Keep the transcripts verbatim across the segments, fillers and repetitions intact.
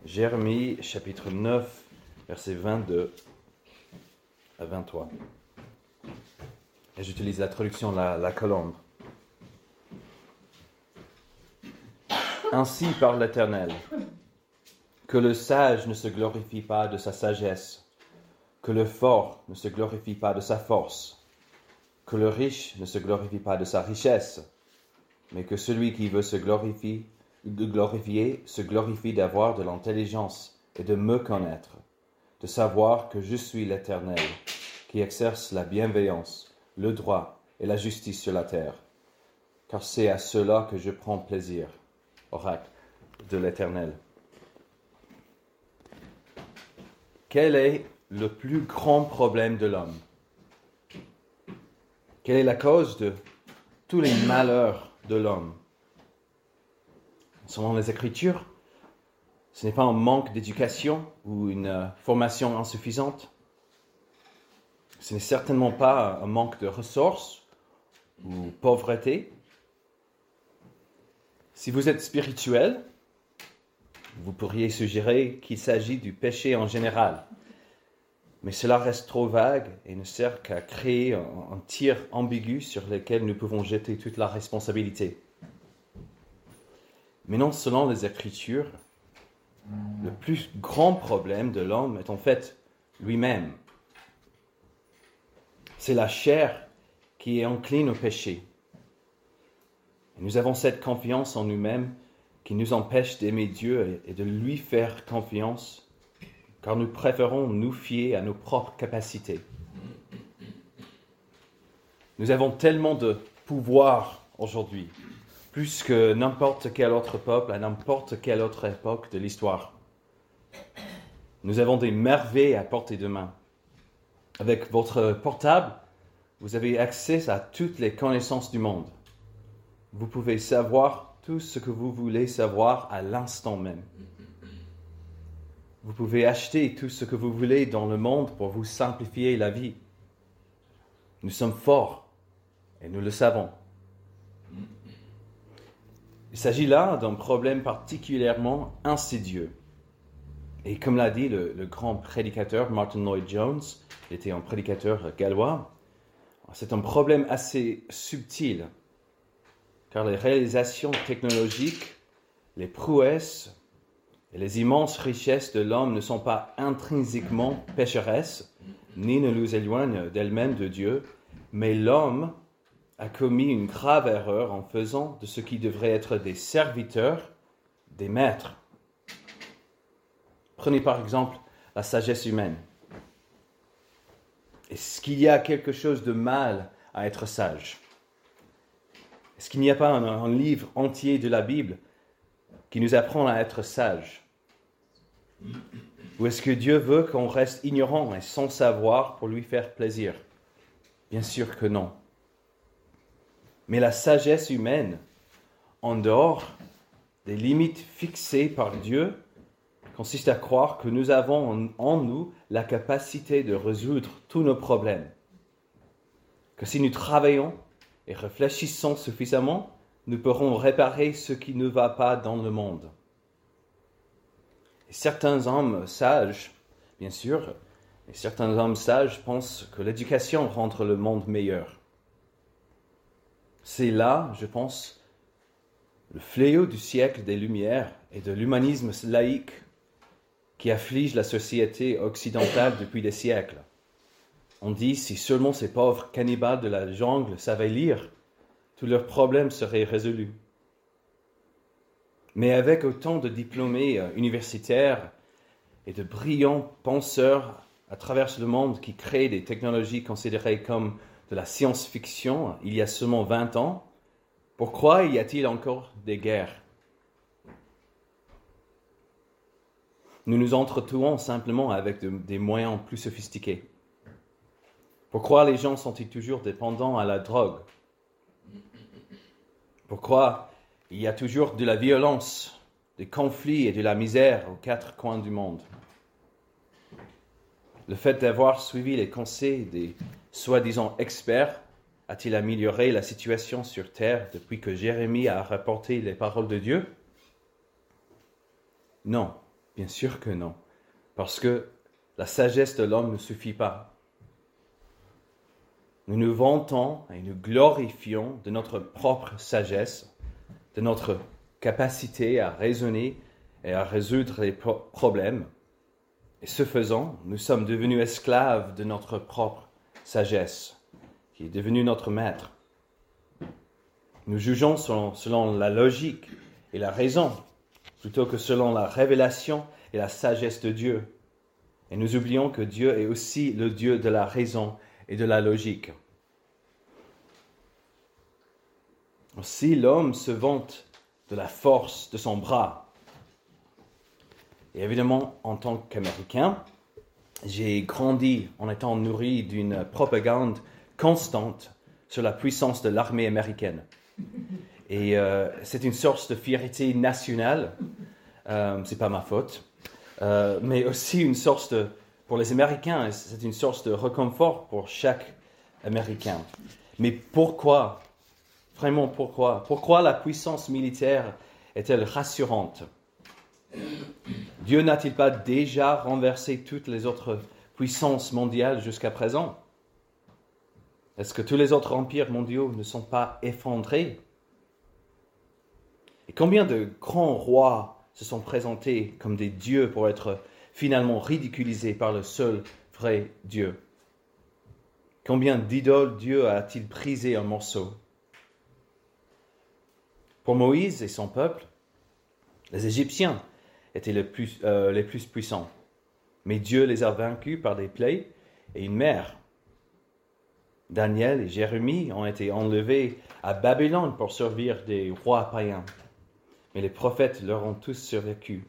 Jérémie chapitre neuf, versets vingt-deux à vingt-trois. Et j'utilise la traduction La, la Colombe. Ainsi parle l'Éternel, que le sage ne se glorifie pas de sa sagesse, que le fort ne se glorifie pas de sa force, que le riche ne se glorifie pas de sa richesse, mais que celui qui veut se glorifier, de glorifier se glorifie d'avoir de l'intelligence et de me connaître, de savoir que je suis l'Éternel, qui exerce la bienveillance, le droit et la justice sur la terre, car c'est à cela que je prends plaisir. Oracle de l'Éternel. Quel est le plus grand problème de l'homme? Quelle est la cause de tous les malheurs de l'homme? Selon les Écritures, ce n'est pas un manque d'éducation ou une euh, formation insuffisante. Ce n'est certainement pas un manque de ressources ou pauvreté. Si vous êtes spirituel, vous pourriez suggérer qu'il s'agit du péché en général. Mais cela reste trop vague et ne sert qu'à créer un, un tir ambigu sur lequel nous pouvons jeter toute la responsabilité. Mais non, selon les Écritures, le plus grand problème de l'homme est en fait lui-même. C'est la chair qui est encline au péché. Et nous avons cette confiance en nous-mêmes qui nous empêche d'aimer Dieu et de lui faire confiance, car nous préférons nous fier à nos propres capacités. Nous avons tellement de pouvoir aujourd'hui, plus que n'importe quel autre peuple à n'importe quelle autre époque de l'histoire. Nous avons des merveilles à portée de main. Avec votre portable, vous avez accès à toutes les connaissances du monde. Vous pouvez savoir tout ce que vous voulez savoir à l'instant même. Vous pouvez acheter tout ce que vous voulez dans le monde pour vous simplifier la vie. Nous sommes forts et nous le savons. Il s'agit là d'un problème particulièrement insidieux. Et comme l'a dit le, le grand prédicateur Martin Lloyd-Jones, il était un prédicateur gallois, c'est un problème assez subtil, car les réalisations technologiques, les prouesses et les immenses richesses de l'homme ne sont pas intrinsèquement pécheresses, ni ne nous éloignent d'elles-mêmes de Dieu, mais l'homme a commis une grave erreur en faisant de ce qui devrait être des serviteurs, des maîtres. Prenez par exemple la sagesse humaine. Est-ce qu'il y a quelque chose de mal à être sage? Est-ce qu'il n'y a pas un, un livre entier de la Bible qui nous apprend à être sage? Ou est-ce que Dieu veut qu'on reste ignorant et sans savoir pour lui faire plaisir? Bien sûr que non. Mais la sagesse humaine, en dehors des limites fixées par Dieu, consiste à croire que nous avons en, en nous la capacité de résoudre tous nos problèmes. Que si nous travaillons et réfléchissons suffisamment, nous pourrons réparer ce qui ne va pas dans le monde. Et certains hommes sages, bien sûr, et certains hommes sages pensent que l'éducation rend le monde meilleur. C'est là, je pense, le fléau du siècle des Lumières et de l'humanisme laïque qui afflige la société occidentale depuis des siècles. On dit, si seulement ces pauvres cannibales de la jungle savaient lire, tous leurs problèmes seraient résolus. Mais avec autant de diplômés universitaires et de brillants penseurs à travers le monde qui créent des technologies considérées comme de la science-fiction il y a seulement vingt ans, pourquoi y a-t-il encore des guerres? Nous nous entretuons simplement avec de, des moyens plus sophistiqués. Pourquoi les gens sont-ils toujours dépendants à la drogue? Pourquoi il y a toujours de la violence, des conflits et de la misère aux quatre coins du monde? Le fait d'avoir suivi les conseils des soi-disant experts a-t-il amélioré la situation sur Terre depuis que Jérémie a rapporté les paroles de Dieu? Non. Bien sûr que non, parce que la sagesse de l'homme ne suffit pas. Nous nous vantons et nous glorifions de notre propre sagesse, de notre capacité à raisonner et à résoudre les pro- problèmes. Et ce faisant, nous sommes devenus esclaves de notre propre sagesse, qui est devenue notre maître. Nous jugeons selon, selon la logique et la raison, plutôt que selon la révélation et la sagesse de Dieu. Et nous oublions que Dieu est aussi le Dieu de la raison et de la logique. Si l'homme se vante de la force de son bras, et évidemment, en tant qu'Américain, j'ai grandi en étant nourri d'une propagande constante sur la puissance de l'armée américaine. Et euh, c'est une source de fierté nationale, euh, c'est pas ma faute, euh, mais aussi une source de, pour les Américains, c'est une source de réconfort pour chaque Américain. Mais pourquoi, vraiment pourquoi, pourquoi la puissance militaire est-elle rassurante? Dieu n'a-t-il pas déjà renversé toutes les autres puissances mondiales jusqu'à présent? Est-ce que tous les autres empires mondiaux ne sont pas effondrés? Et combien de grands rois se sont présentés comme des dieux pour être finalement ridiculisés par le seul vrai Dieu? Combien d'idoles Dieu a-t-il brisé en morceaux? Pour Moïse et son peuple, les Égyptiens étaient les plus, euh, les plus puissants, mais Dieu les a vaincus par des plaies et une mer. Daniel et Jérémie ont été enlevés à Babylone pour servir des rois païens, mais les prophètes leur ont tous survécu.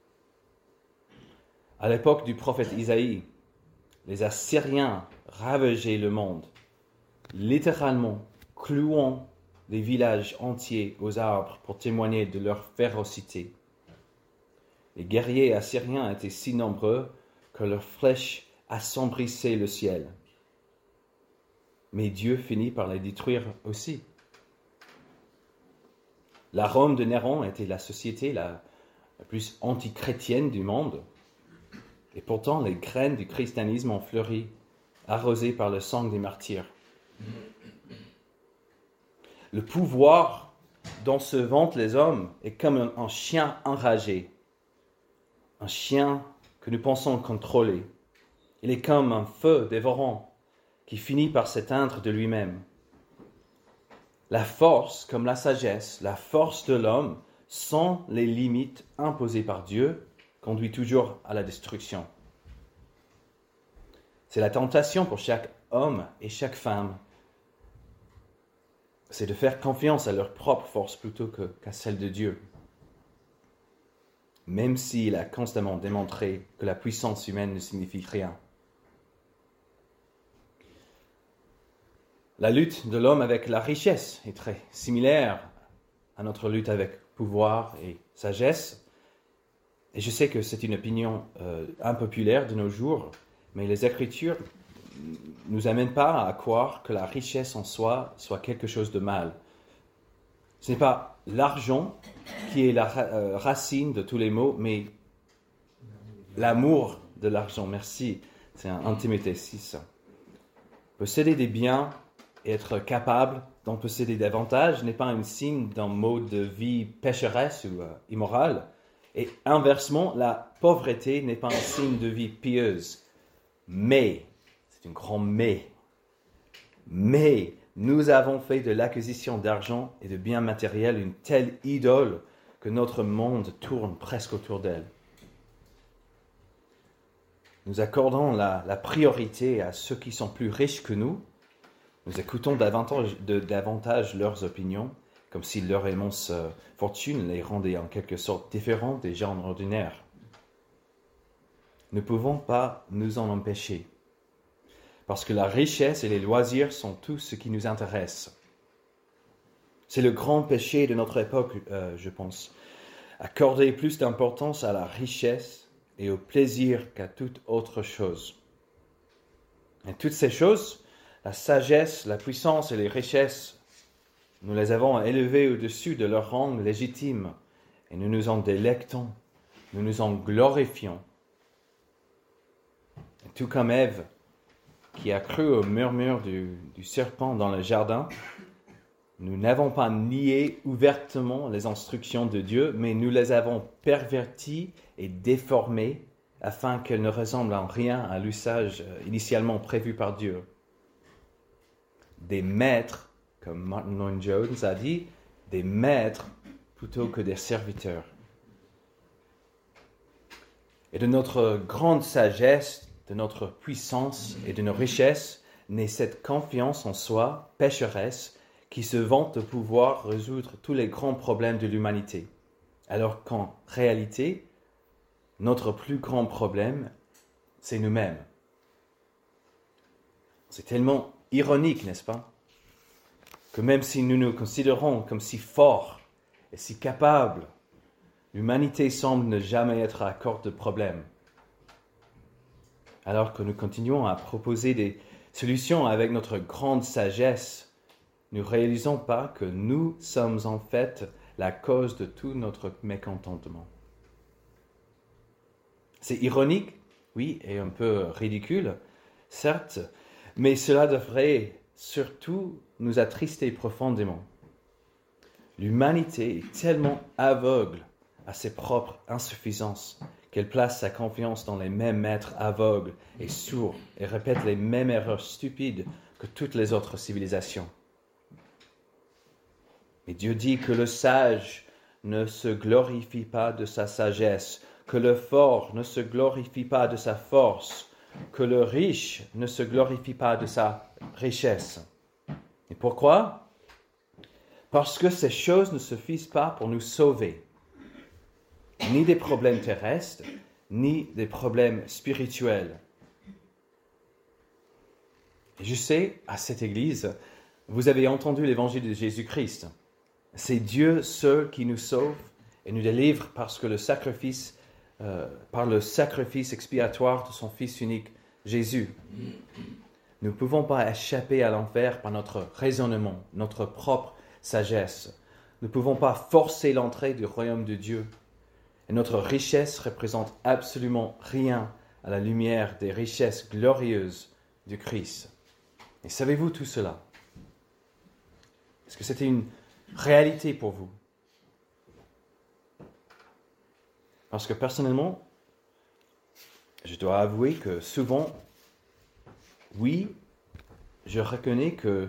À l'époque du prophète Isaïe, les Assyriens ravageaient le monde, littéralement clouant des villages entiers aux arbres pour témoigner de leur férocité. Les guerriers assyriens étaient si nombreux que leurs flèches assombrissaient le ciel. Mais Dieu finit par les détruire aussi. La Rome de Néron était la société la, la plus antichrétienne du monde. Et pourtant, les graines du christianisme ont fleuri, arrosées par le sang des martyrs. Le pouvoir dont se vantent les hommes est comme un, un chien enragé. Un chien que nous pensons contrôler. Il est comme un feu dévorant qui finit par s'éteindre de lui-même. La force, comme la sagesse, la force de l'homme, sans les limites imposées par Dieu, conduit toujours à la destruction. C'est la tentation pour chaque homme et chaque femme. C'est de faire confiance à leur propre force plutôt que, qu'à celle de Dieu. Même s'il a constamment démontré que la puissance humaine ne signifie rien. La lutte de l'homme avec la richesse est très similaire à notre lutte avec pouvoir et sagesse. Et je sais que c'est une opinion euh, impopulaire de nos jours, mais les Écritures ne nous amènent pas à croire que la richesse en soi soit quelque chose de mal. Ce n'est pas l'argent qui est la ra- euh, racine de tous les maux, mais l'amour de l'argent. Merci, c'est un un Timothée six. Posséder des biens et être capable d'en posséder davantage n'est pas un signe d'un mode de vie pécheresse ou euh, immoral. Et inversement, la pauvreté n'est pas un signe de vie pieuse. Mais, c'est un grand mais, mais nous avons fait de l'acquisition d'argent et de biens matériels une telle idole que notre monde tourne presque autour d'elle. Nous accordons la, la priorité à ceux qui sont plus riches que nous. Nous écoutons davantage, de, davantage leurs opinions, comme si leur immense euh, fortune les rendait en quelque sorte différents des gens ordinaires. Nous ne pouvons pas nous en empêcher, parce que la richesse et les loisirs sont tout ce qui nous intéresse. C'est le grand péché de notre époque, euh, je pense, accorder plus d'importance à la richesse et au plaisir qu'à toute autre chose. Et toutes ces choses, la sagesse, la puissance et les richesses, nous les avons élevées au-dessus de leur rang légitime et nous nous en délectons nous nous en glorifions. Tout comme Ève, qui a cru au murmure du, du serpent dans le jardin, nous n'avons pas nié ouvertement les instructions de Dieu, mais nous les avons perverties et déformées afin qu'elles ne ressemblent en rien à l'usage initialement prévu par Dieu. Des maîtres, comme Martin Lloyd-Jones a dit, des maîtres plutôt que des serviteurs. Et de notre grande sagesse, de notre puissance et de nos richesses, naît cette confiance en soi, pécheresse, qui se vante de pouvoir résoudre tous les grands problèmes de l'humanité. Alors qu'en réalité, notre plus grand problème, c'est nous-mêmes. C'est tellement ironique, n'est-ce pas? Que même si nous nous considérons comme si forts et si capables, l'humanité semble ne jamais être à court de problèmes. Alors que nous continuons à proposer des solutions avec notre grande sagesse, nous ne réalisons pas que nous sommes en fait la cause de tout notre mécontentement. C'est ironique, oui, et un peu ridicule, certes, mais cela devrait surtout nous attrister profondément. L'humanité est tellement aveugle à ses propres insuffisances qu'elle place sa confiance dans les mêmes maîtres aveugles et sourds et répète les mêmes erreurs stupides que toutes les autres civilisations. Mais Dieu dit que le sage ne se glorifie pas de sa sagesse, que le fort ne se glorifie pas de sa force, que le riche ne se glorifie pas de sa richesse. Et pourquoi? Parce que ces choses ne suffisent pas pour nous sauver, ni des problèmes terrestres, ni des problèmes spirituels. Et je sais, à cette église, vous avez entendu l'évangile de Jésus-Christ. C'est Dieu seul qui nous sauve et nous délivre parce que le sacrifice, euh, par le sacrifice expiatoire de son Fils unique, Jésus. Nous ne pouvons pas échapper à l'enfer par notre raisonnement, notre propre sagesse. Nous ne pouvons pas forcer l'entrée du royaume de Dieu. Et notre richesse représente absolument rien à la lumière des richesses glorieuses du Christ. Et savez-vous tout cela? Est-ce que c'était une réalité pour vous? Parce que personnellement, je dois avouer que souvent, oui, je reconnais que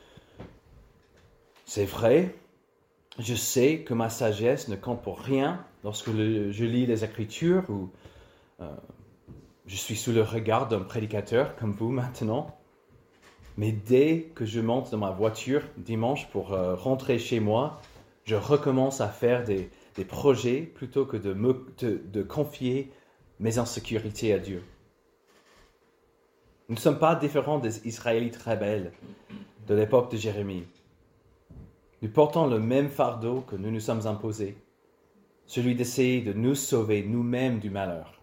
c'est vrai, je sais que ma sagesse ne compte pour rien lorsque le, je lis les Écritures ou euh, je suis sous le regard d'un prédicateur comme vous maintenant. Mais dès que je monte dans ma voiture dimanche pour euh, rentrer chez moi, je recommence à faire des, des projets plutôt que de, me, de, de confier mes insécurités à Dieu. Nous ne sommes pas différents des Israélites rebelles de l'époque de Jérémie. Nous portons le même fardeau que nous nous sommes imposés, celui d'essayer de nous sauver nous-mêmes du malheur.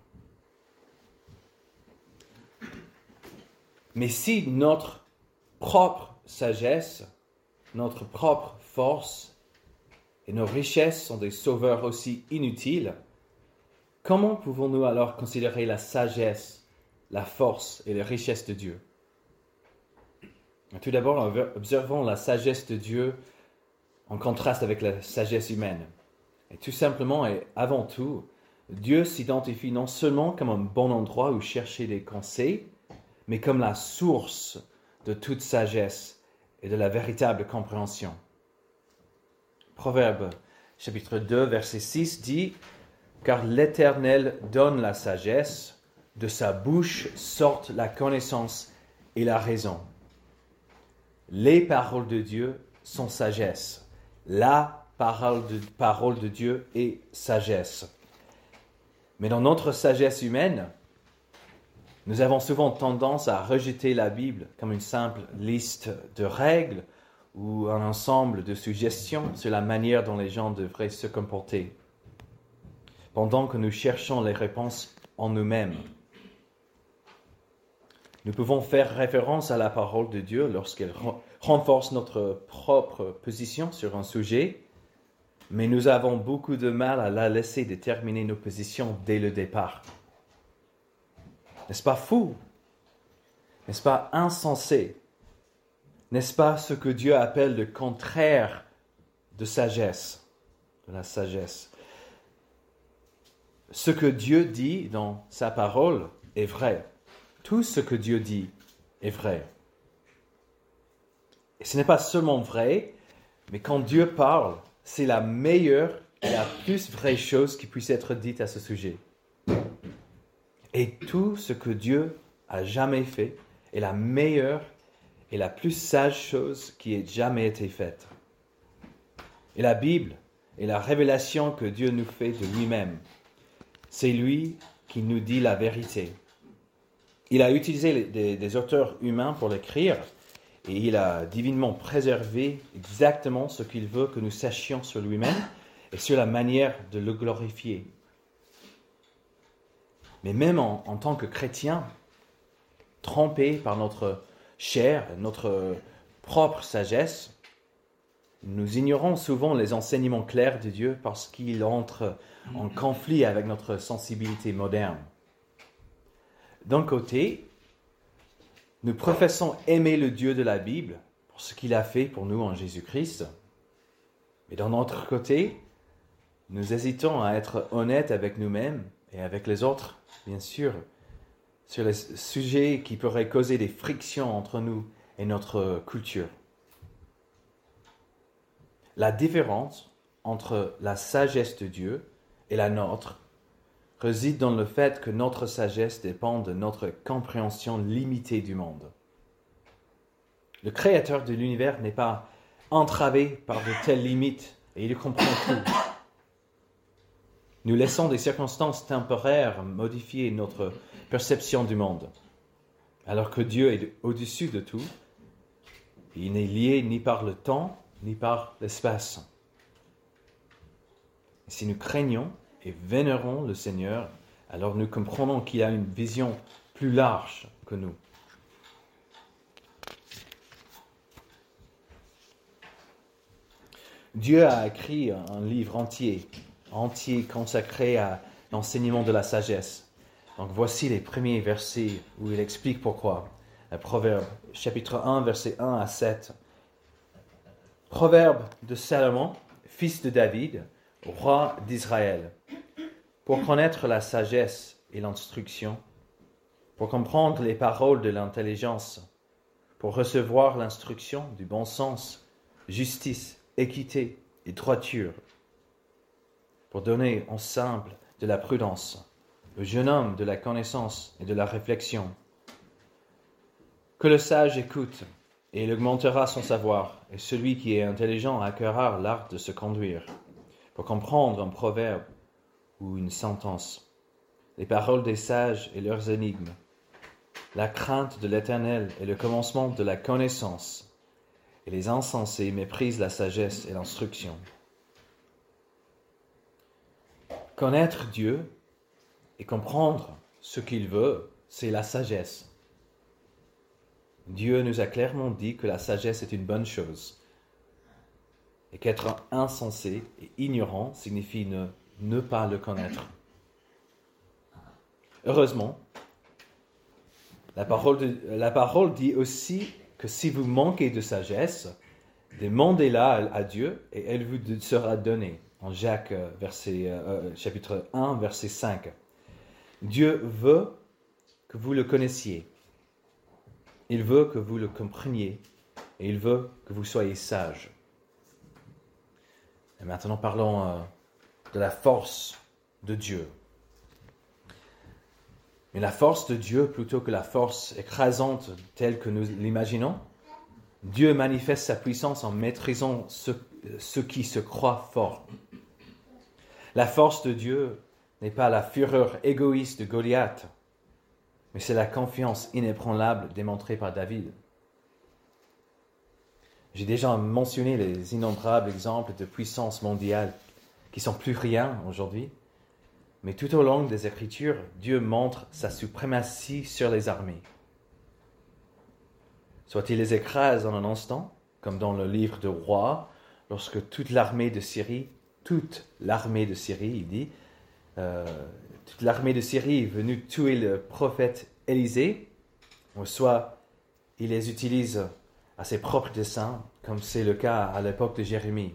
Mais si notre propre sagesse, notre propre force et nos richesses sont des sauveurs aussi inutiles, comment pouvons-nous alors considérer la sagesse, la force et les richesses de Dieu? Tout d'abord, observons la sagesse de Dieu en contraste avec la sagesse humaine. Et tout simplement et avant tout, Dieu s'identifie non seulement comme un bon endroit où chercher des conseils, mais comme la source de toute sagesse et de la véritable compréhension. Proverbe chapitre deux, verset six dit « Car l'Éternel donne la sagesse, de sa bouche sortent la connaissance et la raison. » Les paroles de Dieu sont sagesse. La parole de, parole de Dieu est sagesse. Mais dans notre sagesse humaine, nous avons souvent tendance à rejeter la Bible comme une simple liste de règles ou un ensemble de suggestions sur la manière dont les gens devraient se comporter, pendant que nous cherchons les réponses en nous-mêmes. Nous pouvons faire référence à la parole de Dieu lorsqu'elle renforce notre propre position sur un sujet, mais nous avons beaucoup de mal à la laisser déterminer nos positions dès le départ. N'est-ce pas fou? N'est-ce pas insensé? N'est-ce pas ce que Dieu appelle le contraire de sagesse, de la sagesse? Ce que Dieu dit dans sa parole est vrai. Tout ce que Dieu dit est vrai. Et ce n'est pas seulement vrai, mais quand Dieu parle, c'est la meilleure et la plus vraie chose qui puisse être dite à ce sujet. Et tout ce que Dieu a jamais fait est la meilleure et la plus sage chose qui ait jamais été faite. Et la Bible est la révélation que Dieu nous fait de lui-même. C'est lui qui nous dit la vérité. Il a utilisé les, des, des auteurs humains pour l'écrire et il a divinement préservé exactement ce qu'il veut que nous sachions sur lui-même et sur la manière de le glorifier. Mais même en, en tant que chrétiens, trompés par notre chair, notre propre sagesse, nous ignorons souvent les enseignements clairs de Dieu parce qu'ils entrent en conflit avec notre sensibilité moderne. D'un côté, nous professons aimer le Dieu de la Bible pour ce qu'il a fait pour nous en Jésus-Christ. Mais d'un autre côté, nous hésitons à être honnêtes avec nous-mêmes et avec les autres, bien sûr, sur les sujets qui pourraient causer des frictions entre nous et notre culture. La différence entre la sagesse de Dieu et la nôtre réside dans le fait que notre sagesse dépend de notre compréhension limitée du monde. Le Créateur de l'univers n'est pas entravé par de telles limites et il comprend tout. Nous laissons des circonstances temporaires modifier notre perception du monde, alors que Dieu est au-dessus de tout. Il n'est lié ni par le temps, ni par l'espace. Et si nous craignons et vénérons le Seigneur, alors nous comprenons qu'il a une vision plus large que nous. Dieu a écrit un livre entier, entier consacré à l'enseignement de la sagesse. Donc voici les premiers versets où il explique pourquoi. Le Proverbe, chapitre un, versets un à sept. Proverbe de Salomon, fils de David, roi d'Israël. Pour connaître la sagesse et l'instruction, pour comprendre les paroles de l'intelligence, pour recevoir l'instruction du bon sens, justice, équité et droiture, pour donner au simple de la prudence, au jeune homme de la connaissance et de la réflexion. Que le sage écoute, et il augmentera son savoir, et celui qui est intelligent acquérera l'art de se conduire, pour comprendre un proverbe ou une sentence, les paroles des sages et leurs énigmes. La crainte de l'Éternel est le commencement de la connaissance, et les insensés méprisent la sagesse et l'instruction. Connaître Dieu et comprendre ce qu'il veut, c'est la sagesse. Dieu nous a clairement dit que la sagesse est une bonne chose, et qu'être insensé et ignorant signifie ne, ne pas le connaître. Heureusement, la parole, de, la parole dit aussi que si vous manquez de sagesse, demandez-la à, à Dieu et elle vous sera donnée. En Jacques, verset, euh, chapitre un, verset cinq. Dieu veut que vous le connaissiez. Il veut que vous le compreniez et il veut que vous soyez sages. Et maintenant, parlons euh, de la force de Dieu. Mais la force de Dieu, plutôt que la force écrasante telle que nous l'imaginons, Dieu manifeste sa puissance en maîtrisant ceux, ceux qui se croient forts. La force de Dieu n'est pas la fureur égoïste de Goliath, mais c'est la confiance inébranlable démontrée par David. J'ai déjà mentionné les innombrables exemples de puissance mondiale qui sont plus rien aujourd'hui, mais tout au long des Écritures, Dieu montre sa suprématie sur les armées. Soit il les écrase en un instant, comme dans le livre de Rois, lorsque toute l'armée de Syrie toute l'armée de Syrie, il dit, euh, toute l'armée de Syrie est venue tuer le prophète Élisée, ou soit il les utilise à ses propres desseins, comme c'est le cas à l'époque de Jérémie.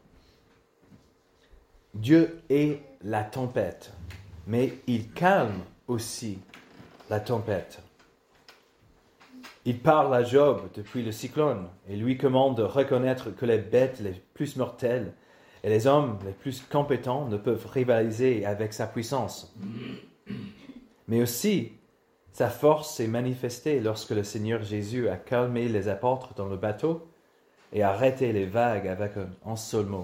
Dieu est la tempête, mais il calme aussi la tempête. Il parle à Job depuis le cyclone et lui commande de reconnaître que les bêtes les plus mortelles et les hommes les plus compétents ne peuvent rivaliser avec sa puissance. Mais aussi, sa force s'est manifestée lorsque le Seigneur Jésus a calmé les apôtres dans le bateau et arrêté les vagues avec un, un seul mot.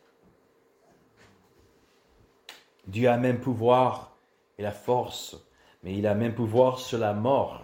Dieu a même pouvoir et la force, mais il a même pouvoir sur la mort.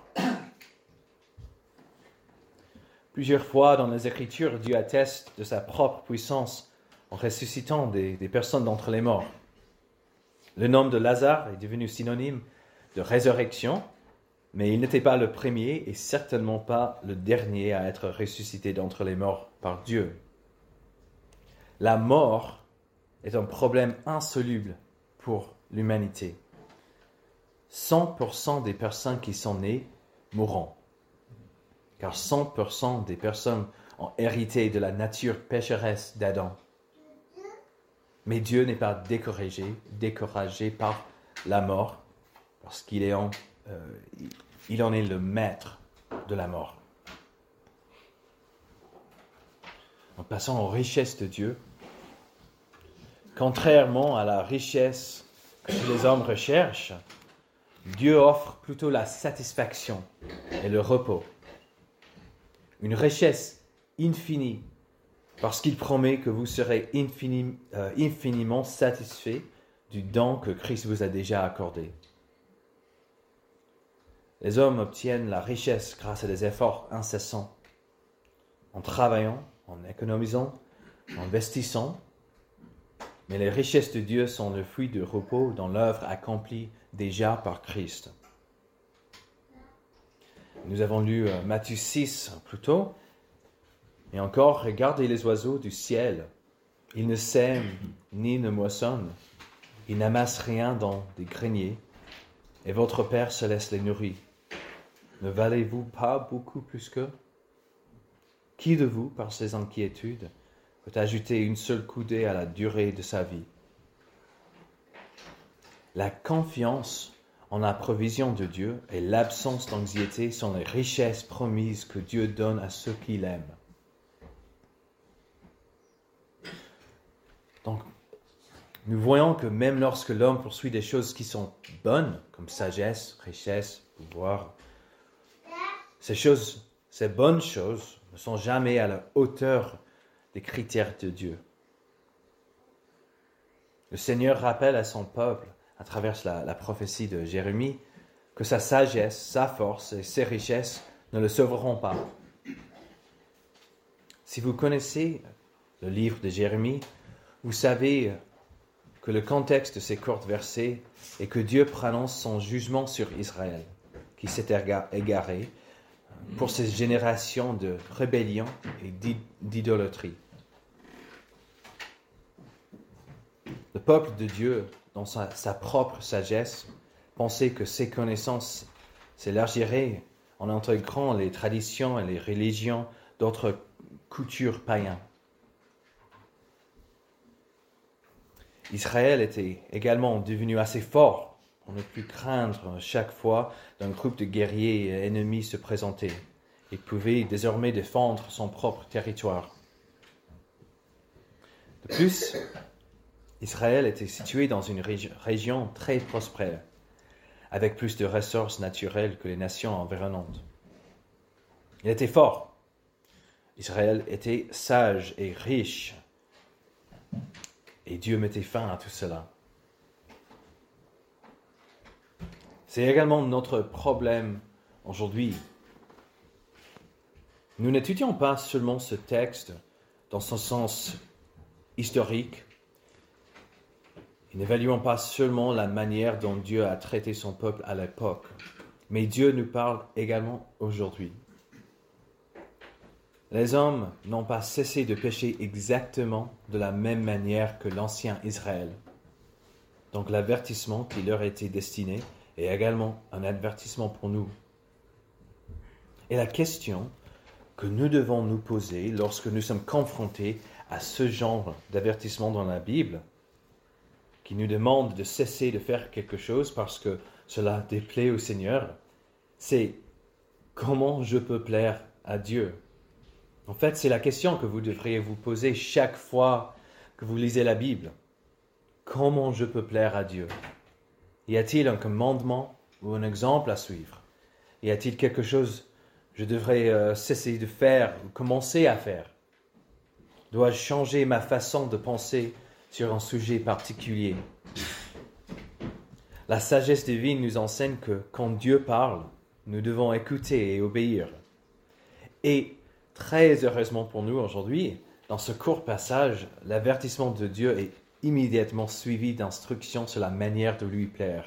Plusieurs fois dans les Écritures, Dieu atteste de sa propre puissance en ressuscitant des, des personnes d'entre les morts. Le nom de Lazare est devenu synonyme de résurrection, mais il n'était pas le premier et certainement pas le dernier à être ressuscité d'entre les morts par Dieu. La mort est un problème insoluble pour l'humanité. cent pour cent des personnes qui sont nées mourront, car cent pour cent des personnes ont hérité de la nature pécheresse d'Adam. Mais Dieu n'est pas découragé, découragé par la mort, parce qu'il est en, euh, il en est le maître de la mort. En passant aux richesses de Dieu, contrairement à la richesse que les hommes recherchent, Dieu offre plutôt la satisfaction et le repos. Une richesse infinie, parce qu'il promet que vous serez infini, euh, infiniment satisfait du don que Christ vous a déjà accordé. Les hommes obtiennent la richesse grâce à des efforts incessants, en travaillant, en économisant, en investissant, mais les richesses de Dieu sont le fruit du repos dans l'œuvre accomplie déjà par Christ. Nous avons lu euh, Matthieu six plus tôt. Et encore, regardez les oiseaux du ciel. Ils ne sèment ni ne moissonnent. Ils n'amassent rien dans des greniers. Et votre Père céleste les nourrit. Ne valez-vous pas beaucoup plus qu'eux? Qui de vous, par ses inquiétudes, peut ajouter une seule coudée à la durée de sa vie? La confiance en la provision de Dieu et l'absence d'anxiété sont les richesses promises que Dieu donne à ceux qui l'aiment. Donc, nous voyons que même lorsque l'homme poursuit des choses qui sont bonnes, comme sagesse, richesse, pouvoir, ces choses, ces bonnes choses ne sont jamais à la hauteur des critères de Dieu. Le Seigneur rappelle à son peuple, à travers la, la prophétie de Jérémie, que sa sagesse, sa force et ses richesses ne le sauveront pas. Si vous connaissez le livre de Jérémie, vous savez que le contexte de ces courts versets est que Dieu prononce son jugement sur Israël, qui s'est égaré pour ces générations de rébellion et d'idolâtrie. Le peuple de Dieu, dans sa, sa propre sagesse, pensait que ses connaissances s'élargiraient en intégrant les traditions et les religions d'autres cultures païennes. Israël était également devenu assez fort pour ne plus craindre chaque fois qu'un groupe de guerriers ennemis se présentait. Il pouvait désormais défendre son propre territoire. De plus, Israël était situé dans une régi- région très prospère, avec plus de ressources naturelles que les nations environnantes. Il était fort. Israël était sage et riche. Et Dieu mettait fin à tout cela. C'est également notre problème aujourd'hui. Nous n'étudions pas seulement ce texte dans son sens historique. Et n'évaluons pas seulement la manière dont Dieu a traité son peuple à l'époque, mais Dieu nous parle également aujourd'hui. Les hommes n'ont pas cessé de pécher exactement de la même manière que l'ancien Israël. Donc l'avertissement qui leur était destiné est également un avertissement pour nous. Et la question que nous devons nous poser lorsque nous sommes confrontés à ce genre d'avertissement dans la Bible, qui nous demande de cesser de faire quelque chose parce que cela déplaît au Seigneur, c'est comment je peux plaire à Dieu? En fait, c'est la question que vous devriez vous poser chaque fois que vous lisez la Bible. Comment je peux plaire à Dieu? Y a-t-il un commandement ou un exemple à suivre? Y a-t-il quelque chose que je devrais euh, cesser de faire ou commencer à faire? Dois-je changer ma façon de penser sur un sujet particulier? La sagesse divine nous enseigne que quand Dieu parle, nous devons écouter et obéir. Et très heureusement pour nous aujourd'hui, dans ce court passage, l'avertissement de Dieu est immédiatement suivi d'instructions sur la manière de lui plaire.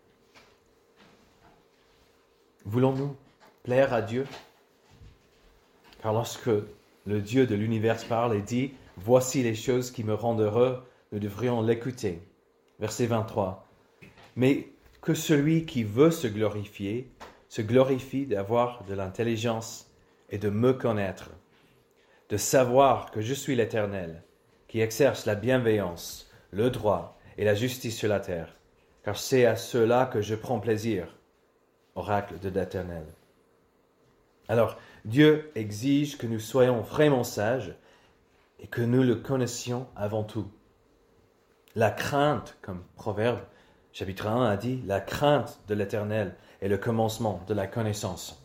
Voulons-nous plaire à Dieu? Car lorsque le Dieu de l'univers parle et dit « Voici les choses qui me rendent heureux », nous devrions l'écouter. Verset vingt-trois. Mais que celui qui veut se glorifier, se glorifie d'avoir de l'intelligence et de me connaître, de savoir que je suis l'Éternel, qui exerce la bienveillance, le droit et la justice sur la terre, car c'est à cela que je prends plaisir, oracle de l'Éternel. Alors, Dieu exige que nous soyons vraiment sages et que nous le connaissions avant tout. La crainte, comme Proverbe chapitre un a dit, la crainte de l'Éternel est le commencement de la connaissance.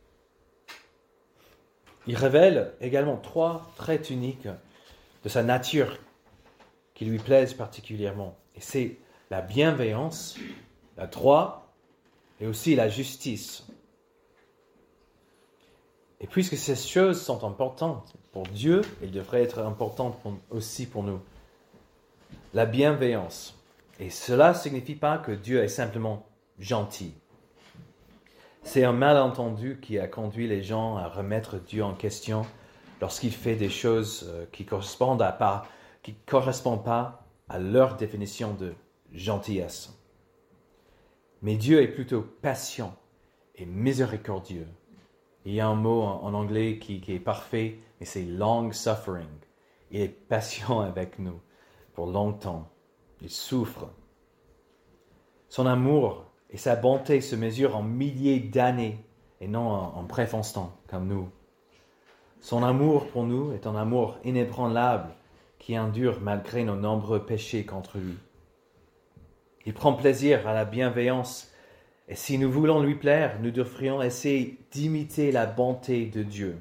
Il révèle également trois traits uniques de sa nature qui lui plaisent particulièrement. Et c'est la bienveillance, le droit et aussi la justice. Et puisque ces choses sont importantes pour Dieu, elles devraient être importantes pour, aussi pour nous. La bienveillance. Et cela ne signifie pas que Dieu est simplement gentil. C'est un malentendu qui a conduit les gens à remettre Dieu en question lorsqu'il fait des choses qui correspondent à pas, qui correspondent pas à leur définition de gentillesse. Mais Dieu est plutôt patient et miséricordieux. Il y a un mot en anglais qui, qui est parfait, et c'est long suffering. Il est patient avec nous pour longtemps. Il souffre. Son amour et sa bonté se mesurent en milliers d'années et non en, en bref instant comme nous. Son amour pour nous est un amour inébranlable qui endure malgré nos nombreux péchés contre lui. Il prend plaisir à la bienveillance et si nous voulons lui plaire, nous devrions essayer d'imiter la bonté de Dieu.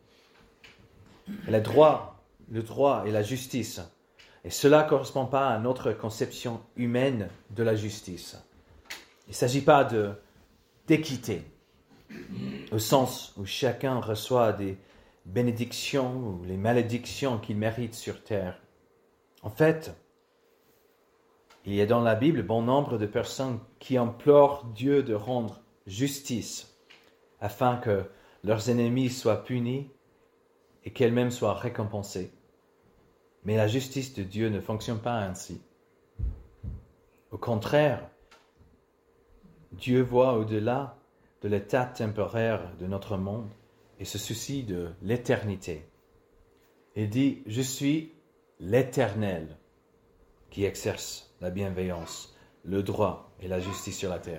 Et le droit, le droit et la justice. Et cela ne correspond pas à notre conception humaine de la justice. Il ne s'agit pas de, d'équité, au sens où chacun reçoit des bénédictions ou les malédictions qu'il mérite sur terre. En fait, il y a dans la Bible bon nombre de personnes qui implorent Dieu de rendre justice afin que leurs ennemis soient punis et qu'elles-mêmes soient récompensées. Mais la justice de Dieu ne fonctionne pas ainsi. Au contraire, Dieu voit au-delà de l'état temporaire de notre monde et se soucie de l'éternité. Il dit « Je suis l'Éternel qui exerce la bienveillance, le droit et la justice sur la terre. »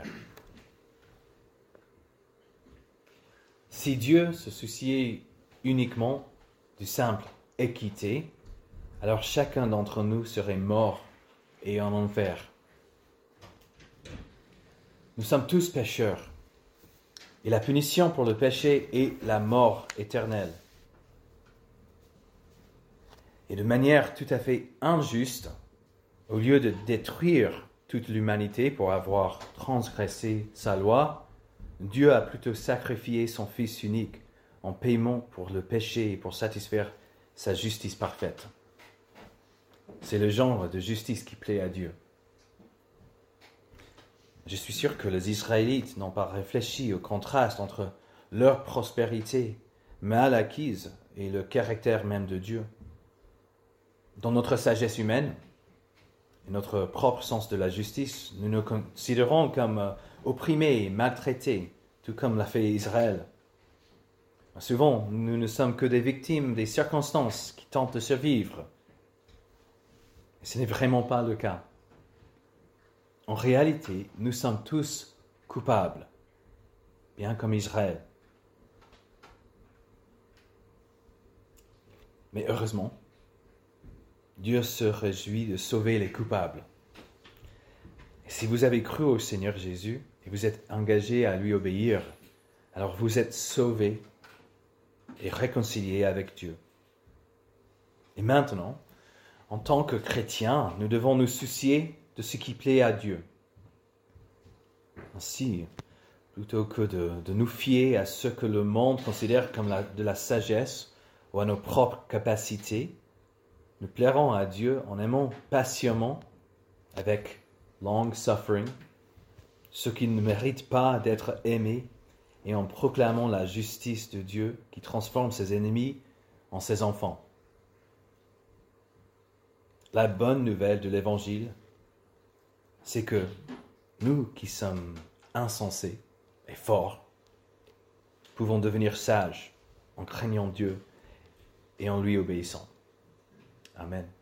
Si Dieu se souciait uniquement du simple équité, alors chacun d'entre nous serait mort et en enfer. Nous sommes tous pécheurs, et la punition pour le péché est la mort éternelle. Et de manière tout à fait injuste, au lieu de détruire toute l'humanité pour avoir transgressé sa loi, Dieu a plutôt sacrifié son Fils unique en paiement pour le péché et pour satisfaire sa justice parfaite. C'est le genre de justice qui plaît à Dieu. Je suis sûr que les Israélites n'ont pas réfléchi au contraste entre leur prospérité mal acquise et le caractère même de Dieu. Dans notre sagesse humaine et notre propre sens de la justice, nous nous considérons comme euh, opprimés et maltraités, tout comme l'a fait Israël. Souvent, nous ne sommes que des victimes des circonstances qui tentent de survivre. Et ce n'est vraiment pas le cas. En réalité, nous sommes tous coupables, bien comme Israël. Mais heureusement, Dieu se réjouit de sauver les coupables. Et si vous avez cru au Seigneur Jésus et vous êtes engagé à lui obéir, alors vous êtes sauvés et réconciliés avec Dieu. Et maintenant, en tant que chrétiens, nous devons nous soucier de ce qui plaît à Dieu. Ainsi, plutôt que de, de nous fier à ce que le monde considère comme la, de la sagesse ou à nos propres capacités, nous plairons à Dieu en aimant patiemment, avec long suffering, ceux qui ne méritent pas d'être aimés, et en proclamant la justice de Dieu qui transforme ses ennemis en ses enfants. La bonne nouvelle de l'Évangile, c'est que nous qui sommes insensés et forts, pouvons devenir sages en craignant Dieu et en lui obéissant. Amen.